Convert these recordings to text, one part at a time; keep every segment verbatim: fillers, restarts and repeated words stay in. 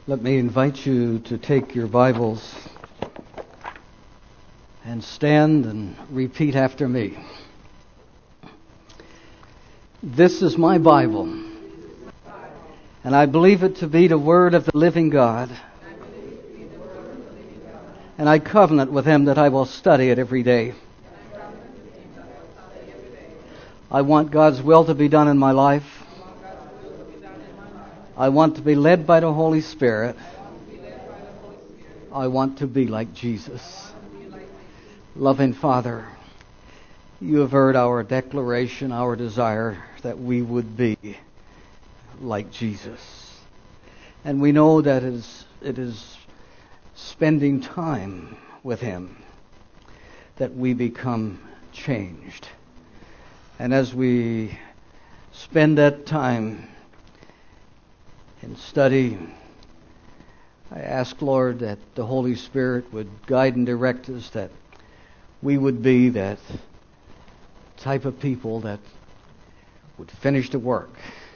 Let me invite you to take your Bibles and stand and repeat after me. This is my Bible, and I believe it to be the Word of the living God, and I covenant with Him that I will study it every day. I want God's will to be done in my life. I want to be led by the Holy Spirit. I want to be like Jesus. Loving Father, you have heard our declaration, our desire that we would be like Jesus. And we know that it is, it is spending time with Him that we become changed. And as we spend that time in study, I ask, Lord, that the Holy Spirit would guide and direct us, that we would be that type of people that would finish the work.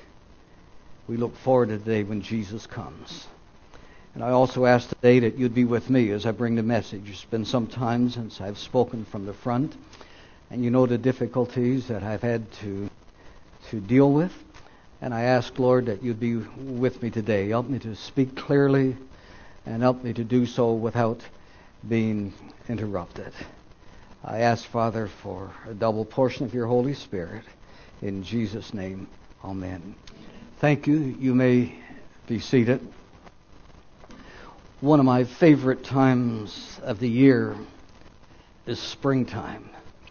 We look forward to the day when Jesus comes. And I also ask today that you'd be with me as I bring the message. It's been some time since I've spoken from the front, and you know the difficulties that I've had to to deal with. And I ask, Lord, that you'd be with me today. Help me to speak clearly and help me to do so without being interrupted. I ask, Father, for a double portion of your Holy Spirit. In Jesus' name, amen. Thank you. You may be seated. One of my favorite times of the year is springtime.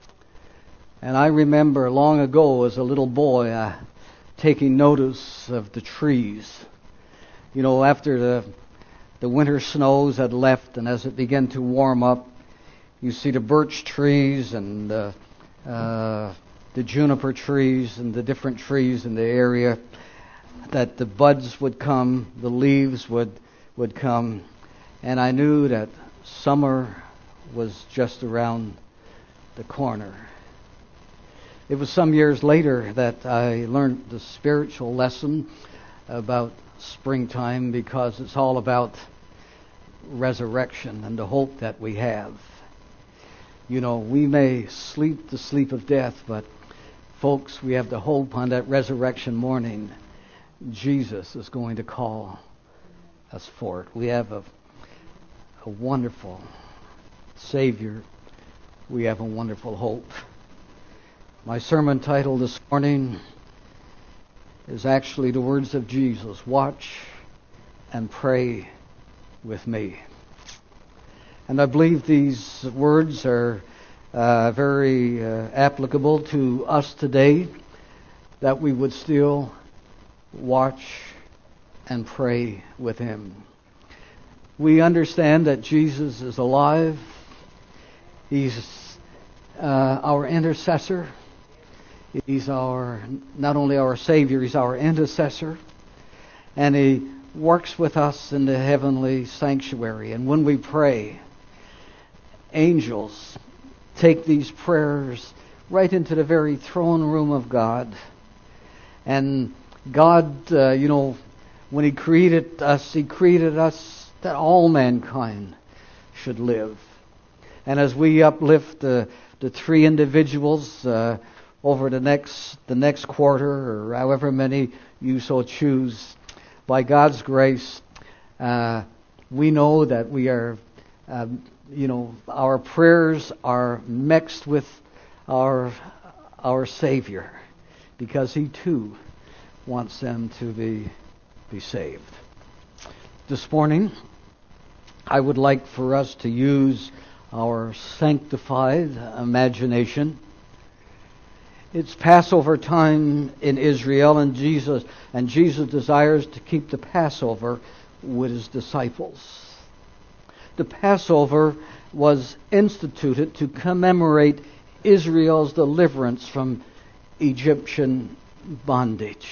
And I remember long ago as a little boy uh, taking notice of the trees. You know, after the the winter snows had left and as it began to warm up, you see the birch trees and uh, uh, the juniper trees and the different trees in the area, that the buds would come, the leaves would would come, and I knew that summer was just around the corner. It was some years later that I learned the spiritual lesson about springtime, because it's all about resurrection and the hope that we have. You know, we may sleep the sleep of death, but folks, we have the hope on that resurrection morning. Jesus is going to call us forth. We have a, a wonderful Savior. We have a wonderful hope. My sermon title this morning is actually the words of Jesus: watch and pray with me. And I believe these words are uh, very uh, applicable to us today, that we would still watch and pray with Him. We understand that Jesus is alive. He's uh, our intercessor. He's our, not only our Savior, He's our intercessor. And He works with us in the heavenly sanctuary. And when we pray, angels take these prayers right into the very throne room of God. And God, uh, you know, when He created us, He created us that all mankind should live. And as we uplift the, the three individuals uh, over the next the next quarter, or however many you so choose, by God's grace, uh, we know that we are, uh, you know, our prayers are mixed with our our Savior, because He too wants them to be be saved. This morning, I would like for us to use our sanctified imagination. It's Passover time in Israel, and Jesus and Jesus desires to keep the Passover with His disciples. The Passover was instituted to commemorate Israel's deliverance from Egyptian bondage.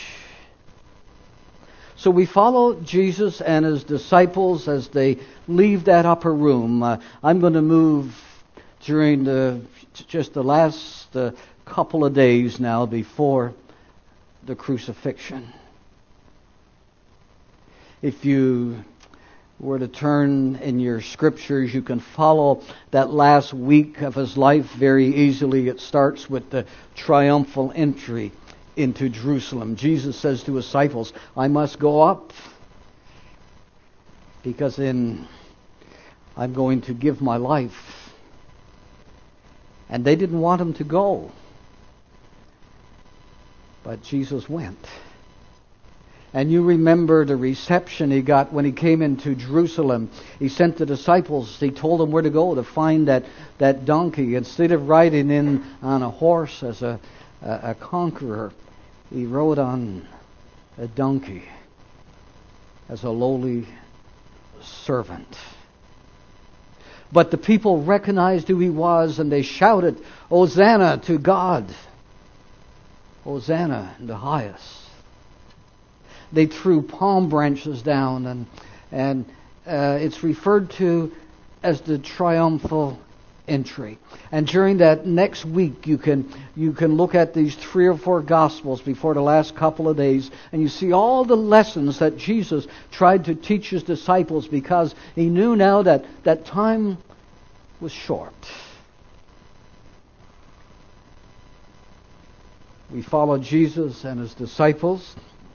So we follow Jesus and His disciples as they leave that upper room. Uh, I'm going to move during the just the last uh, couple of days now before the crucifixion. If you were to turn in your scriptures, you can follow that last week of his life very easily. It starts with the triumphal entry into Jerusalem. Jesus says to his disciples, I must go up because then I'm going to give my life. And they didn't want him to go. But Jesus went. And you remember the reception he got when he came into Jerusalem. He sent the disciples, he told them where to go to find that, that donkey. Instead of riding in on a horse as a, a, a conqueror, he rode on a donkey as a lowly servant. But the people recognized who he was, and they shouted, Hosanna to God! Hosanna in the highest. They threw palm branches down, and and uh, it's referred to as the triumphal entry. And during that next week, you can you can look at these three or four Gospels before the last couple of days, and you see all the lessons that Jesus tried to teach his disciples, because he knew now that that time was short. We follow Jesus and his disciples.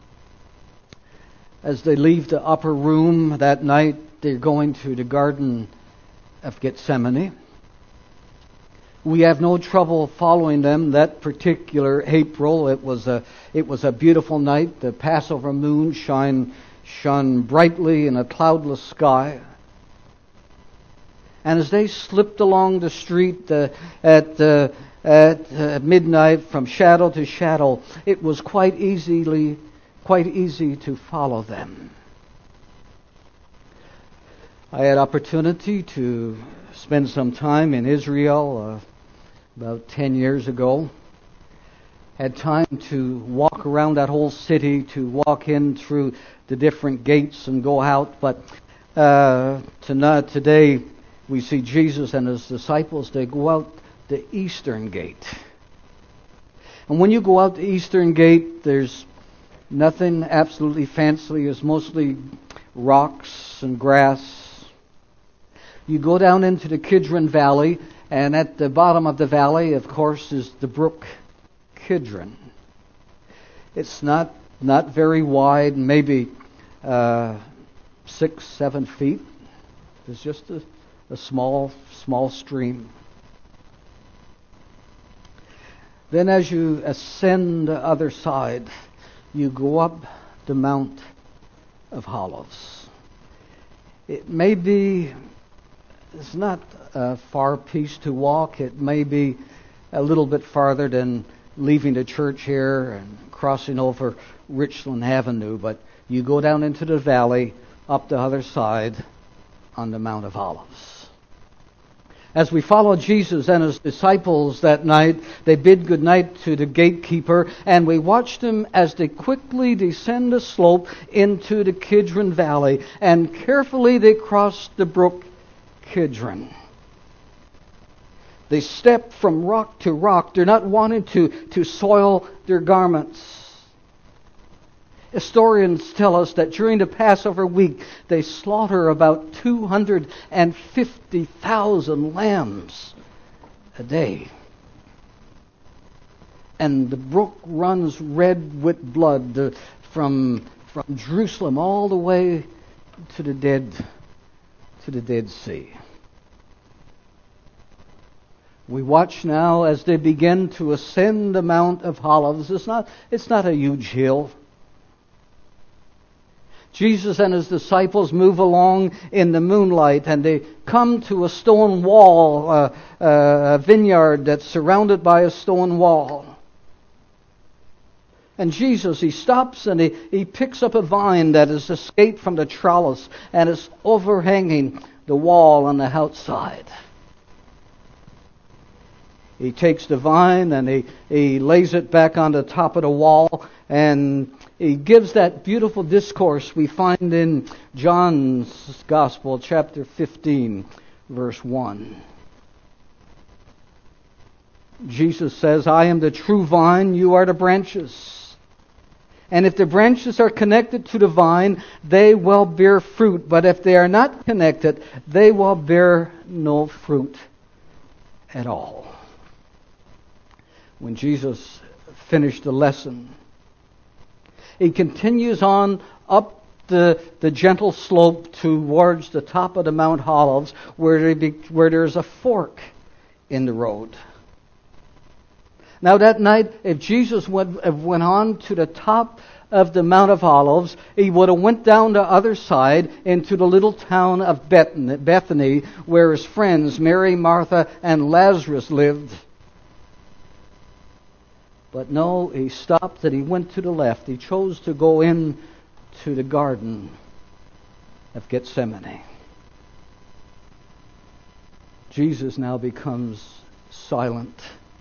As they leave the upper room that night, they're going to the Garden of Gethsemane. We have no trouble following them that particular April. It was a it was a beautiful night. The Passover moon shine shone brightly in a cloudless sky. And as they slipped along the street uh, at uh, at uh, midnight from shadow to shadow, it was quite easily quite easy to follow them. I had opportunity to spend some time in Israel uh, about ten years ago. Had time to walk around that whole city, to walk in through the different gates and go out. But uh, tonight, today we see Jesus and his disciples. They go out the eastern gate. And when you go out the eastern gate, there's nothing absolutely fancy. It's mostly rocks and grass. You go down into the Kidron Valley, and at the bottom of the valley, of course, is the brook Kidron. It's not not very wide, maybe uh, six, seven feet. It's just a, a small, small stream. Then as you ascend the other side, you go up the Mount of Olives. It may be, it's not a far piece to walk. It may be a little bit farther than leaving the church here and crossing over Richland Avenue, but you go down into the valley, up the other side on the Mount of Olives. As we follow Jesus and his disciples that night, they bid goodnight to the gatekeeper, and we watch them as they quickly descend the slope into the Kidron Valley, and carefully they cross the brook Kidron. They step from rock to rock. They're not wanting to, to soil their garments. Historians tell us that during the Passover week, they slaughter about two hundred fifty thousand lambs a day. And the brook runs red with blood uh, from from Jerusalem all the way to the dead to the Dead Sea. We watch now as they begin to ascend the Mount of Olives. It's not it's not a huge hill. Jesus and his disciples move along in the moonlight, and they come to a stone wall, uh, uh, a vineyard that's surrounded by a stone wall. And Jesus, he stops and he, he picks up a vine that has escaped from the trellis and is overhanging the wall on the outside. He takes the vine and he, he lays it back on the top of the wall, and he gives that beautiful discourse we find in John's Gospel, chapter fifteen, verse one. Jesus says, I am the true vine, you are the branches. And if the branches are connected to the vine, they will bear fruit. But if they are not connected, they will bear no fruit at all. When Jesus finished the lesson, he continues on up the, the gentle slope towards the top of the Mount Olives, where, there be, where there's a fork in the road. Now that night, if Jesus went, went on to the top of the Mount of Olives, he would have went down the other side into the little town of Bethany, where his friends, Mary, Martha, and Lazarus lived. But no, he stopped and he went to the left. He chose to go in to the Garden of Gethsemane. Jesus now becomes silent.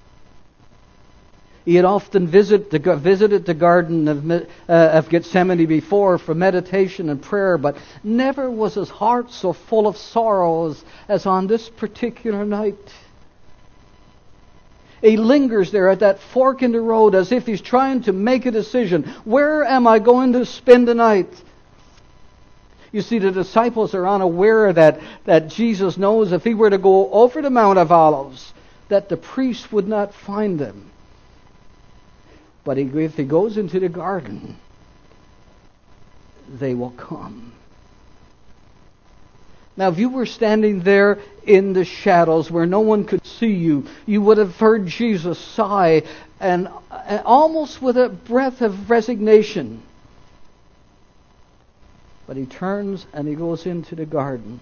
He had often visit the, visited the Garden of, uh, of Gethsemane before for meditation and prayer, but never was his heart so full of sorrows as on this particular night. He lingers there at that fork in the road as if he's trying to make a decision. Where am I going to spend the night? You see, the disciples are unaware that, that Jesus knows if he were to go over the Mount of Olives, that the priest would not find them. But if he goes into the garden, they will come. Now, if you were standing there in the shadows where no one could see you, you would have heard Jesus sigh, and almost with a breath of resignation. But he turns and he goes into the garden.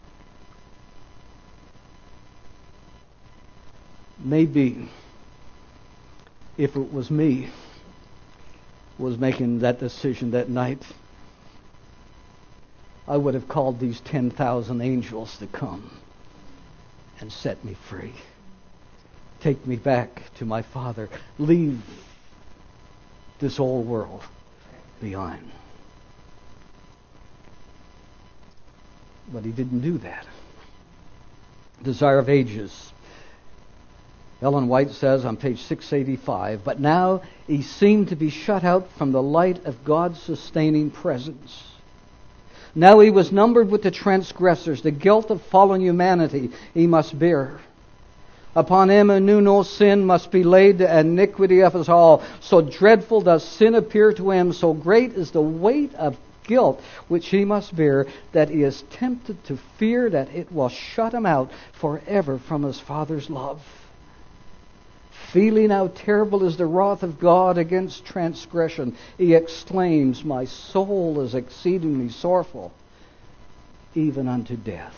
Maybe if it was me was making that decision that night, I would have called these ten thousand angels to come and set me free. Take me back to my Father. Leave this old world behind. But he didn't do that. Desire of Ages. Ellen White says on page six eighty-five, but now he seemed to be shut out from the light of God's sustaining presence. Now he was numbered with the transgressors. The guilt of fallen humanity he must bear. Upon him who knew no sin must be laid the iniquity of us all. So dreadful does sin appear to him, so great is the weight of guilt which he must bear, that he is tempted to fear that it will shut him out forever from his Father's love. Feeling how terrible is the wrath of God against transgression, he exclaims, my soul is exceedingly sorrowful, even unto death.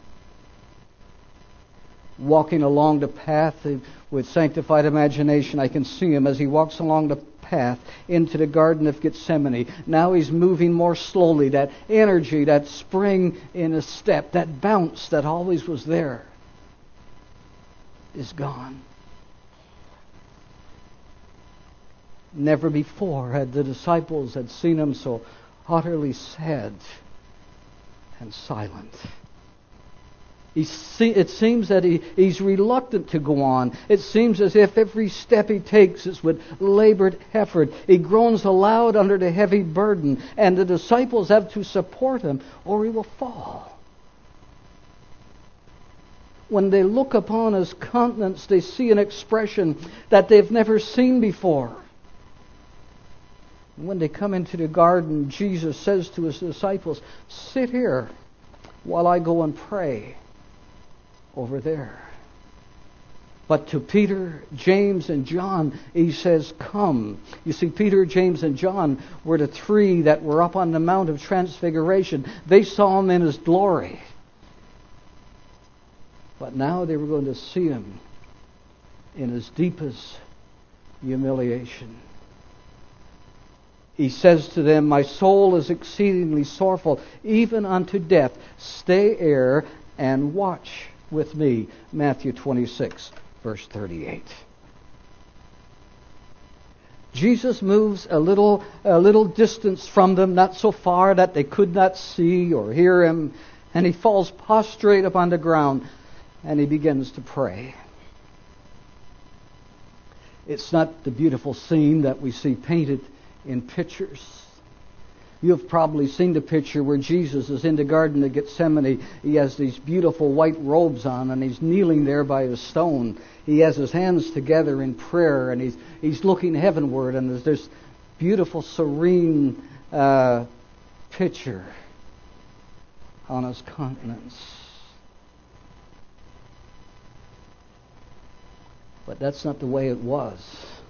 Walking along the path with sanctified imagination, I can see him as he walks along the path into the Garden of Gethsemane. Now he's moving more slowly. That energy, that spring in his step, that bounce that always was there is gone. Never before had the disciples had seen him so utterly sad and silent. He see, it seems that he, he's reluctant to go on. It seems as if every step he takes is with labored effort. He groans aloud under the heavy burden, and the disciples have to support him or he will fall. When they look upon his countenance, they see an expression that they've never seen before. When they come into the garden, Jesus says to his disciples, sit here while I go and pray over there. But to Peter, James, and John, he says, come. You see, Peter, James, and John were the three that were up on the Mount of Transfiguration. They saw him in his glory. But now they were going to see him in his deepest humiliation. He says to them, my soul is exceedingly sorrowful, even unto death. Stay here and watch with me. Matthew twenty-six, verse thirty-eight. Jesus moves a little, a little distance from them, not so far that they could not see or hear him, and he falls prostrate upon the ground, and he begins to pray. It's not the beautiful scene that we see painted in pictures. You have probably seen the picture where Jesus is in the Garden of Gethsemane. He has these beautiful white robes on, and he's kneeling there by a stone. He has his hands together in prayer, and he's he's looking heavenward, and there's this beautiful, serene uh, picture on his countenance. But that's not the way it was.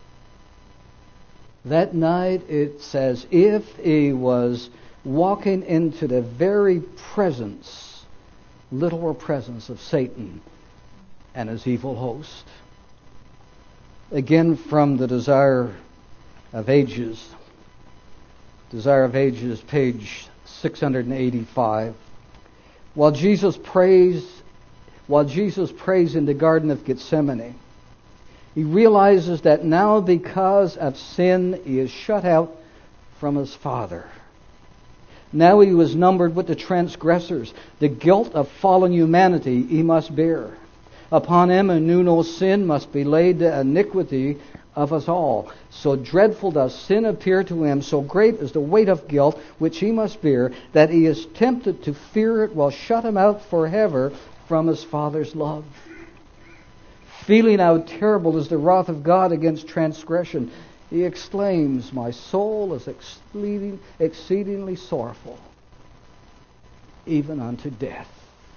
That night, it says, if he was walking into the very presence, literal presence of Satan and his evil host. Again, from the Desire of Ages. Desire of Ages, page six hundred eighty-five. While Jesus prays, while Jesus prays in the Garden of Gethsemane, he realizes that now, because of sin, he is shut out from his Father. Now he was numbered with the transgressors. The guilt of fallen humanity he must bear. Upon him who knew no sin must be laid the iniquity of us all. So dreadful does sin appear to him, so great is the weight of guilt which he must bear, that he is tempted to fear it will shut him out forever from his Father's love. Feeling how terrible is the wrath of God against transgression, he exclaims, my soul is exceeding, exceedingly sorrowful, even unto death.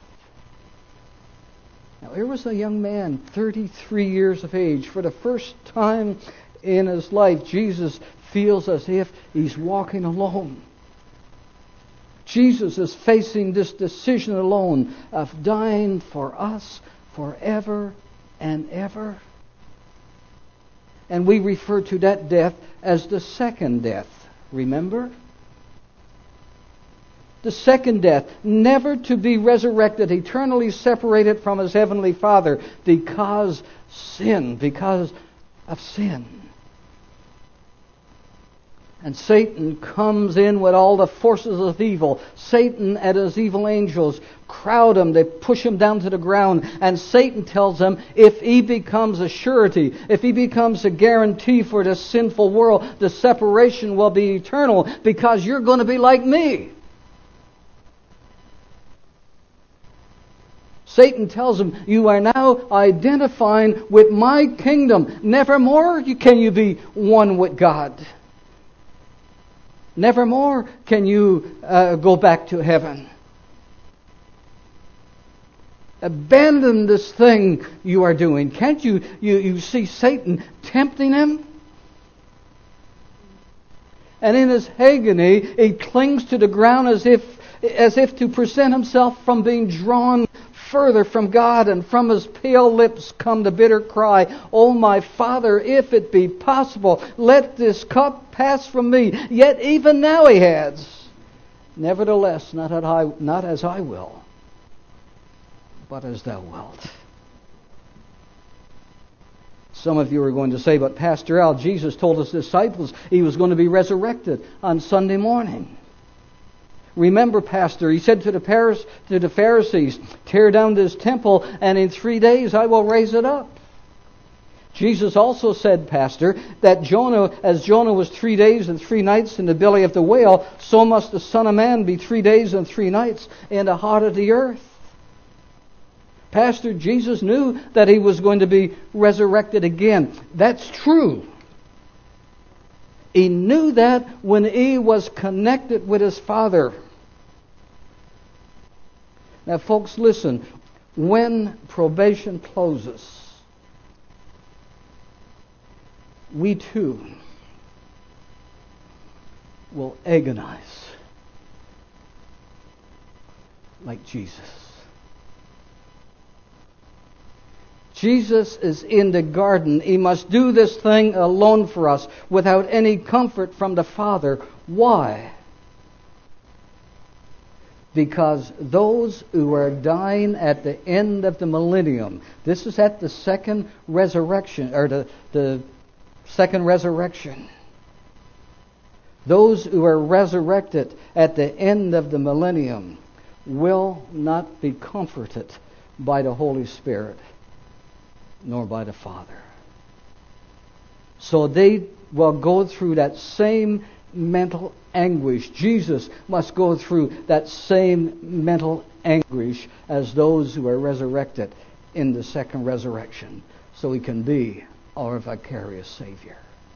Now here was a young man, thirty-three years of age. For the first time in his life, Jesus feels as if he's walking alone. Jesus is facing this decision alone of dying for us forever and ever. And we refer to that death as the second death. Remember? The second death, never to be resurrected, eternally separated from his heavenly Father because sin, because of sin. And Satan comes in with all the forces of evil. Satan and his evil angels crowd him. They push him down to the ground. And Satan tells them, if he becomes a surety, if he becomes a guarantee for this sinful world, the separation will be eternal because you're going to be like me. Satan tells him, you are now identifying with my kingdom. Nevermore can you be one with God. Nevermore can you uh, go back to heaven. Abandon this thing you are doing. Can't you, you, you see Satan tempting him? And in his agony, he clings to the ground as if, as if to present himself from being drawn further from God, and from his pale lips come the bitter cry, O my Father, if it be possible, let this cup pass from me. Yet even now he adds, nevertheless, not as I, not as I will, but as thou wilt. Some of you are going to say, but Pastor Al, Jesus told his disciples he was going to be resurrected on Sunday morning. Remember, Pastor, he said to the, Paris, to the Pharisees, tear down this temple, and in three days I will raise it up. Jesus also said, Pastor, that Jonah, as Jonah was three days and three nights in the belly of the whale, so must the Son of Man be three days and three nights in the heart of the earth. Pastor, Jesus knew that he was going to be resurrected again. That's true. He knew that when he was connected with his Father. Now, folks, listen. When probation closes, we too will agonize like Jesus. Jesus is in the garden. He must do this thing alone for us without any comfort from the Father. Why? Because those who are dying at the end of the millennium, this is at the second resurrection, or the, the second resurrection. Those who are resurrected at the end of the millennium will not be comforted by the Holy Spirit, nor by the Father. So they will go through that same mental anguish. Jesus must go through that same mental anguish as those who are resurrected in the second resurrection, so he can be our vicarious Savior.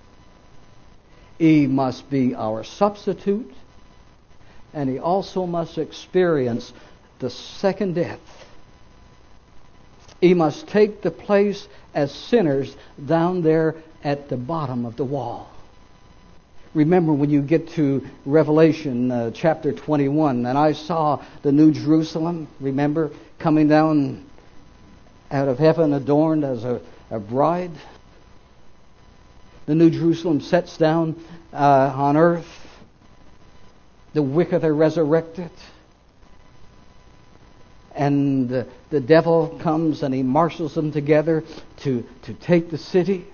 He must be our substitute, and he also must experience the second death. He must take the place as sinners down there at the bottom of the wall. Remember when you get to Revelation uh, chapter twenty-one, and I saw the New Jerusalem, remember, coming down out of heaven adorned as a, a bride. The New Jerusalem sets down uh, on earth. The wicked are resurrected. And the, the devil comes and he marshals them together to, to take the city.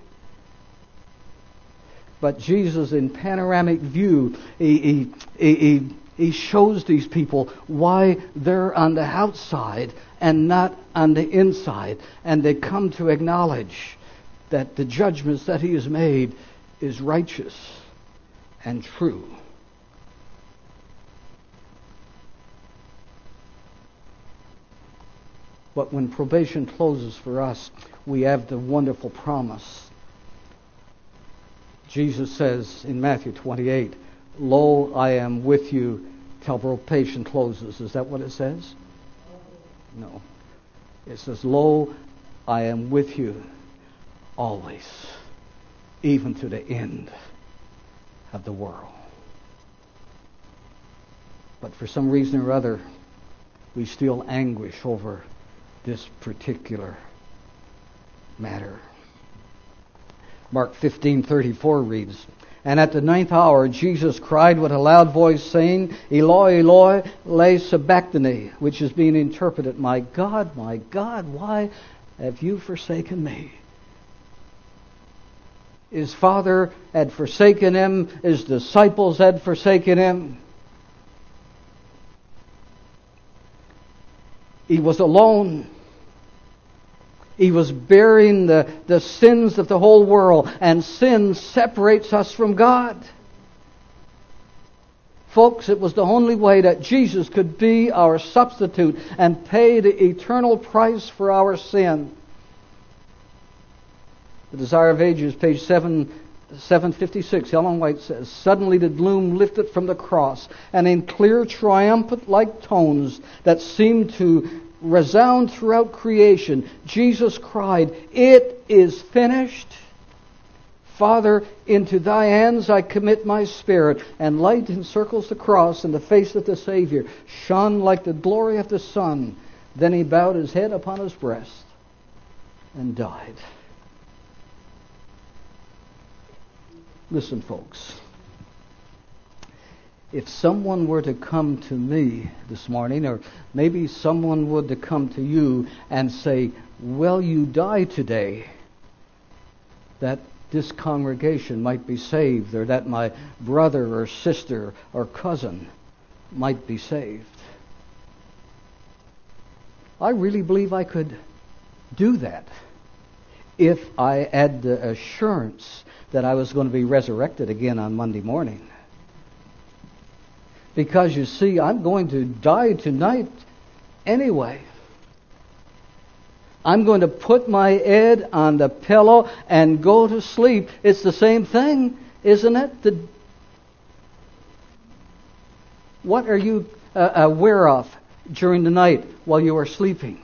But Jesus, in panoramic view, he, he, he, he shows these people why they're on the outside and not on the inside. And they come to acknowledge that the judgments that he has made is righteous and true. But when probation closes for us, we have the wonderful promise. Jesus says in Matthew twenty-eight, "Lo, I am with you till probation closes." Is that what it says? No. It says, "Lo, I am with you always, even to the end of the world." But for some reason or other, we still anguish over this particular matter. Mark fifteen thirty-four reads, "And at the ninth hour Jesus cried with a loud voice, saying, Eloi, Eloi, lama sabachthani," which is being interpreted, "My God, my God, why have you forsaken me?" His father had forsaken him. His disciples had forsaken him. He was alone. He was bearing the, the sins of the whole world, and sin separates us from God. Folks, it was the only way that Jesus could be our substitute and pay the eternal price for our sin. The Desire of Ages, page seven, seven fifty-six, Ellen White says, "Suddenly the gloom lifted from the cross, and in clear triumphant-like tones that seemed to resound throughout creation, Jesus cried, 'It is finished. Father, into thy hands I commit my spirit.' And light encircles the cross, and the face of the Savior shone like the glory of the sun. Then he bowed his head upon his breast and died." Listen, folks. If someone were to come to me this morning, or maybe someone would to come to you and say, "Well, you died today," that this congregation might be saved, or that my brother or sister or cousin might be saved. I really believe I could do that if I had the assurance that I was going to be resurrected again on Monday morning. Because you see, I'm going to die tonight anyway. I'm going to put my head on the pillow and go to sleep. It's the same thing, isn't it? The, what are you uh, aware of during the night while you are sleeping?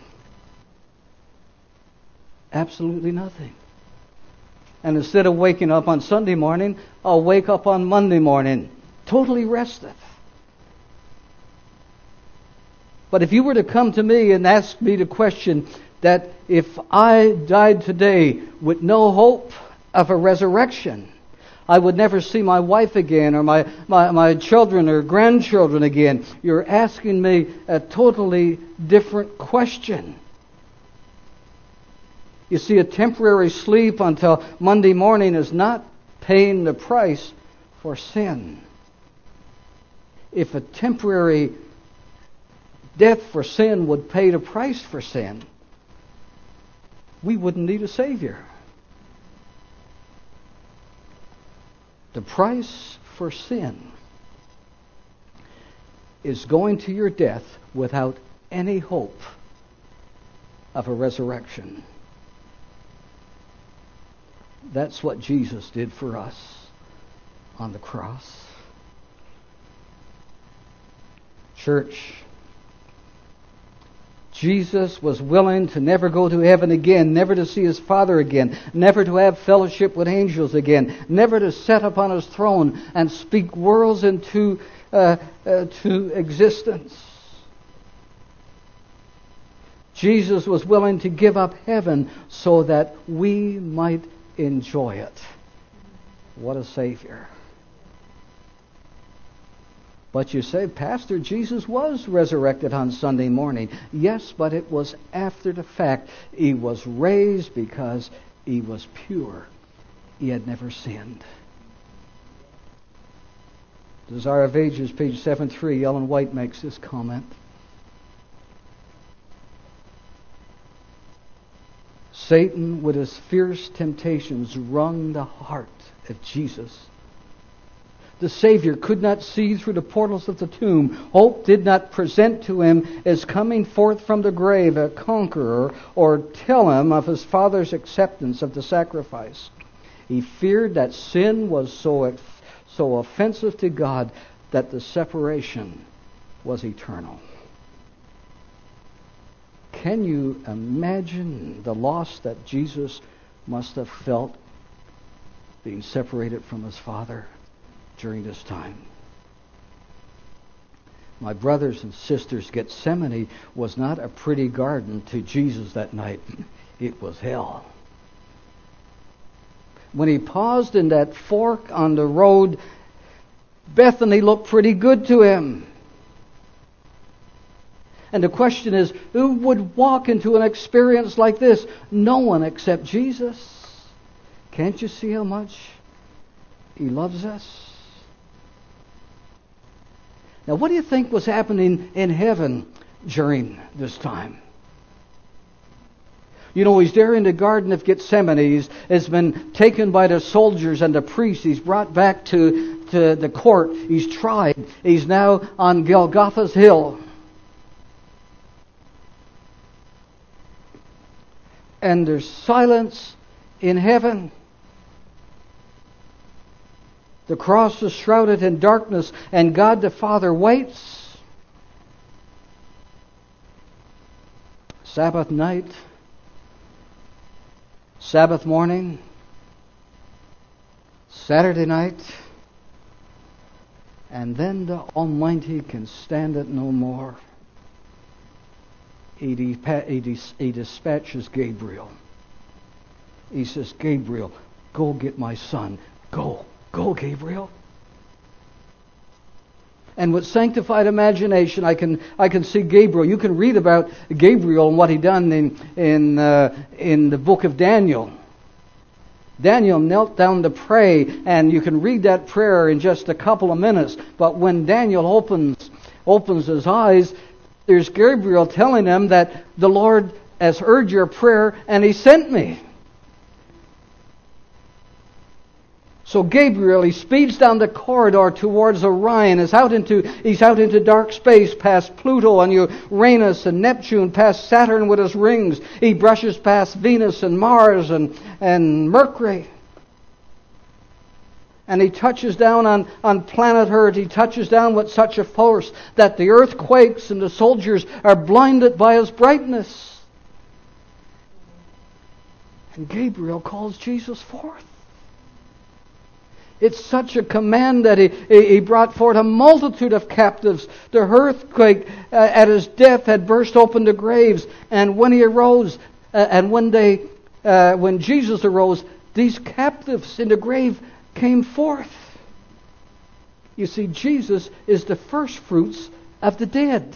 Absolutely nothing. And instead of waking up on Sunday morning, I'll wake up on Monday morning, totally rested. But if you were to come to me and ask me the question that if I died today with no hope of a resurrection, I would never see my wife again, or my, my, my children or grandchildren again, you're asking me a totally different question. You see, a temporary sleep until Monday morning is not paying the price for sin. If a temporary death for sin would pay the price for sin, we wouldn't need a Savior. The price for sin is going to your death without any hope of a resurrection. That's what Jesus did for us on the cross. Church, Jesus was willing to never go to heaven again, never to see his Father again, never to have fellowship with angels again, never to sit upon his throne and speak worlds into uh, uh, to existence. Jesus was willing to give up heaven so that we might enjoy it. What a Savior. But you say, Pastor, Jesus was resurrected on Sunday morning. Yes, but it was after the fact. He was raised because he was pure. He had never sinned. Desire of Ages, page seven three, Ellen White makes this comment. Satan, with his fierce temptations, wrung the heart of Jesus. The Savior could not see through the portals of the tomb. Hope did not present to him as coming forth from the grave a conqueror or tell him of his Father's acceptance of the sacrifice. He feared that sin was so, so offensive to God that the separation was eternal. Can you imagine the loss that Jesus must have felt being separated from his Father during this time? My brothers and sisters, Gethsemane was not a pretty garden to Jesus that night. It was hell. When he paused in that fork on the road, Bethany looked pretty good to him. And the question is, who would walk into an experience like this? No one except Jesus. Can't you see how much he loves us? Now, what do you think was happening in heaven during this time? You know, he's there in the Garden of Gethsemane. He's, he's been taken by the soldiers and the priests. He's brought back to, to the court. He's tried. He's now on Golgotha's hill. And there's silence in heaven. The cross is shrouded in darkness, and God the Father waits. Sabbath night, Sabbath morning, Saturday night, and then the Almighty can stand it no more. He, he dispatches Gabriel. He says, Gabriel, go get my son. Go. Go, Gabriel. And with sanctified imagination, I can I can see Gabriel. You can read about Gabriel and what he done in in uh, in the book of Daniel. Daniel knelt down to pray, and you can read that prayer in just a couple of minutes. But when Daniel opens opens his eyes, there's Gabriel telling him that the Lord has heard your prayer and he sent me. So Gabriel, he speeds down the corridor towards Orion. He's out into, he's out into dark space past Pluto and Uranus and Neptune, past Saturn with his rings. He brushes past Venus and Mars and, and Mercury. And he touches down on, on planet Earth. He touches down with such a force that the earth quakes and the soldiers are blinded by his brightness. And Gabriel calls Jesus forth. It's such a command that he, he brought forth a multitude of captives. The earthquake uh, at his death had burst open the graves. And when he arose, uh, and when they, uh, when Jesus arose, these captives in the grave came forth. You see, Jesus is the first fruits of the dead.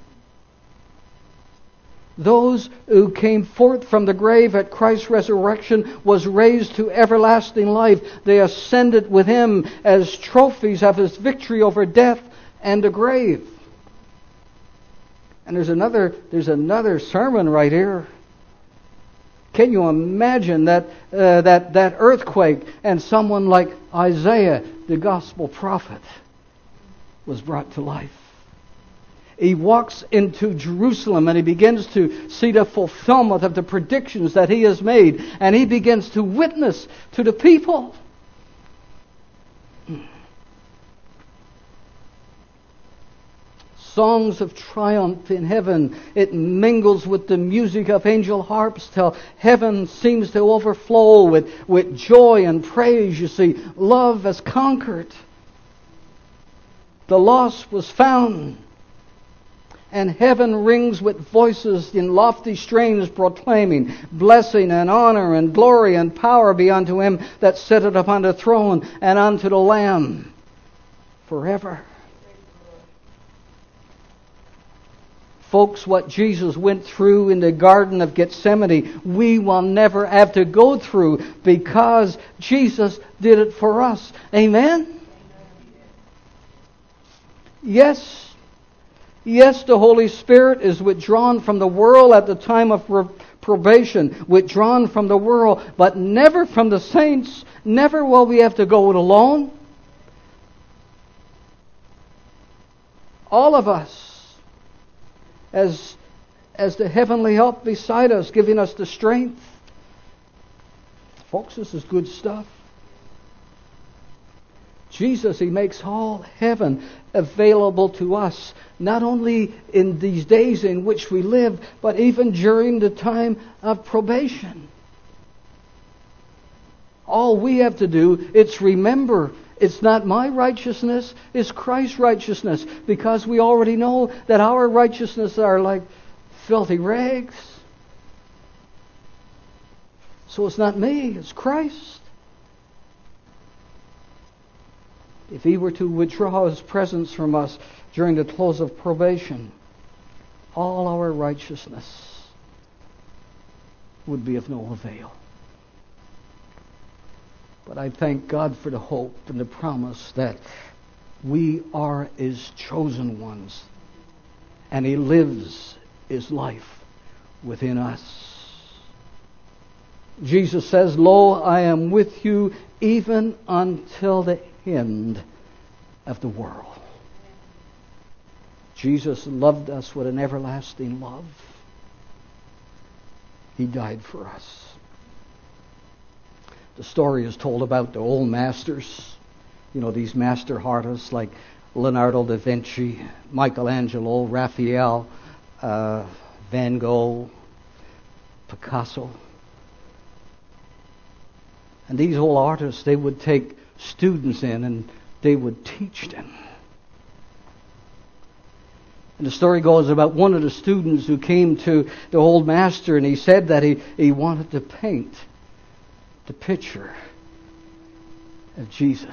Those who came forth from the grave at Christ's resurrection was raised to everlasting life. They ascended with him as trophies of his victory over death and the grave. And there's another, there's another sermon right here. Can you imagine that, uh, that, that earthquake, and someone like Isaiah, the gospel prophet, was brought to life? He walks into Jerusalem and he begins to see the fulfillment of the predictions that he has made, and he begins to witness to the people. Songs of triumph in heaven. It mingles with the music of angel harps till heaven seems to overflow with, with joy and praise. You see, love has conquered. The lost was found. And heaven rings with voices in lofty strains proclaiming blessing and honor and glory and power be unto him that sitteth upon the throne and unto the Lamb forever. Folks, what Jesus went through in the Garden of Gethsemane, we will never have to go through because Jesus did it for us. Amen? Yes. Yes, the Holy Spirit is withdrawn from the world at the time of probation, withdrawn from the world, but never from the saints. Never will we have to go it alone. All of us. As, as the heavenly help beside us, giving us the strength. Folks, this is good stuff. Jesus, He makes all heaven available to us, not only in these days in which we live, but even during the time of probation. All we have to do is remember, it's not my righteousness, it's Christ's righteousness. Because we already know that our righteousness are like filthy rags. So it's not me, it's Christ. If He were to withdraw His presence from us during the close of probation, all our righteousness would be of no avail. But I thank God for the hope and the promise that we are His chosen ones, and He lives His life within us. Jesus says, "Lo, I am with you even until the end of the world." Jesus loved us with an everlasting love. He died for us. The story is told about the old masters. You know, these master artists like Leonardo da Vinci, Michelangelo, Raphael, uh, Van Gogh, Picasso. And these old artists, they would take students in and they would teach them. And the story goes about one of the students who came to the old master and he said that he, he wanted to paint the picture of Jesus.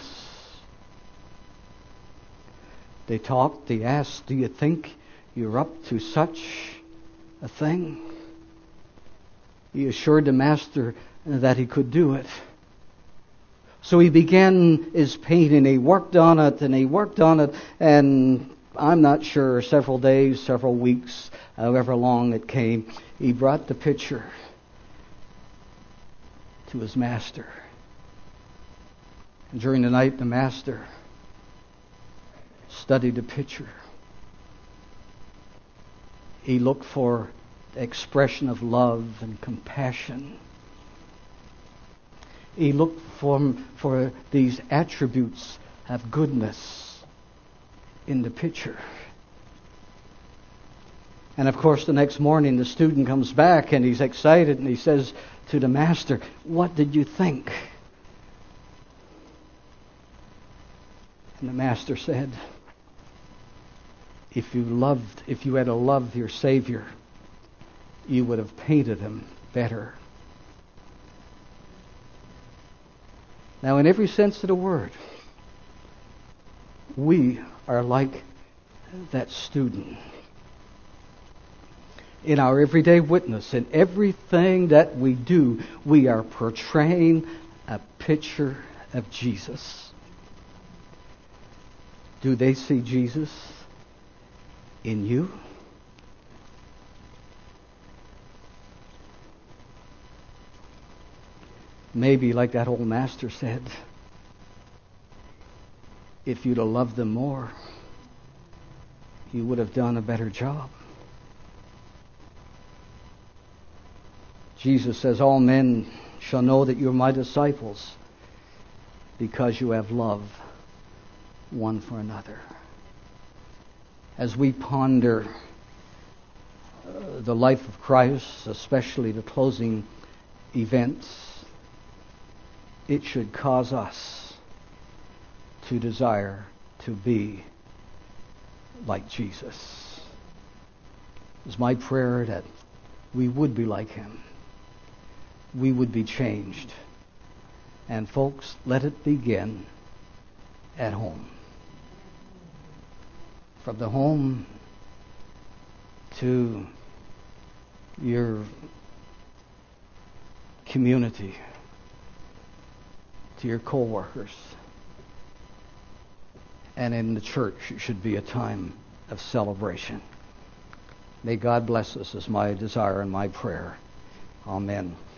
They talked, they asked, "Do you think you're up to such a thing?" He assured the master that he could do it. So he began his painting. He worked on it and he worked on it, and I'm not sure, several days, several weeks, however long it came, he brought the picture to his master. And during the night, the master studied the picture. He looked for the expression of love and compassion. He looked for, for these attributes of goodness in the picture. And of course, the next morning, the student comes back and he's excited and he says to the master, "What did you think?" And the master said, "If you loved, if you had loved your Savior, you would have painted him better." Now, in every sense of the word, we are like that student. In our everyday witness, in everything that we do, we are portraying a picture of Jesus. Do they see Jesus in you? Maybe, like that old master said, if you'd have loved them more, you would have done a better job. Jesus says, all men shall know that you're my disciples because you have love one for another. As we ponder uh, the life of Christ, especially the closing events, it should cause us to desire to be like Jesus. It's my prayer that we would be like him. We would be changed. And folks, let it begin at home. From the home to your community, to your co-workers. And in the church, it should be a time of celebration. May God bless us, is my desire and my prayer. Amen.